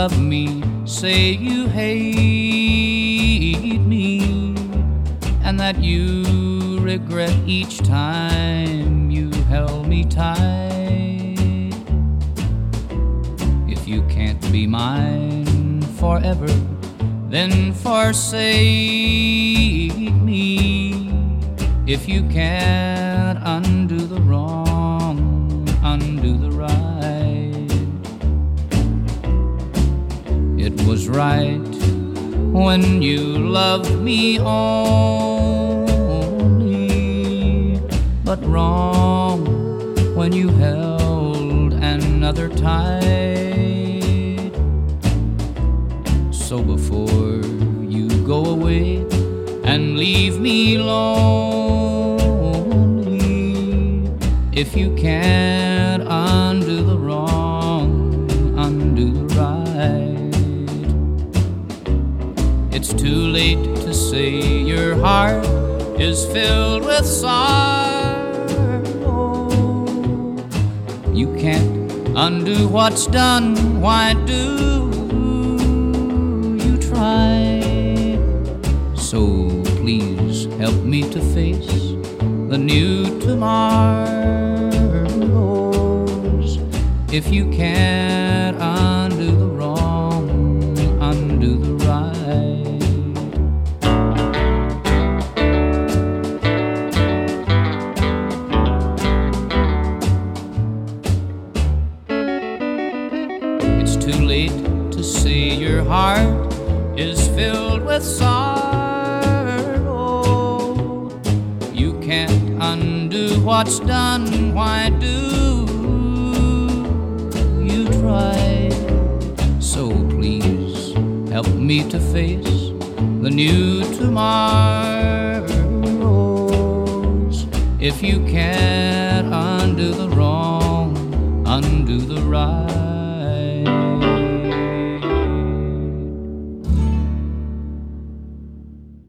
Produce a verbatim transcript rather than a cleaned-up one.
love me, say you hate me, and that you regret each time you held me tight. If you can't be mine forever, then forsake me. If you can't undo the wrong, undo the right. It was right when you loved me only, but wrong when you held another tight. So before you go away and leave me lonely, if you can't undo the wrong, undo the right. It's too late to say your heart is filled with sorrow. You can't undo what's done, why do you try? So please help me to face the new tomorrows. If you can't undo the wrong, undo the right. It's too late to say your heart is filled with sorrow. You can't undo what's done, why do you try? So please help me to face the new tomorrows. If you can't undo the wrong, undo the right.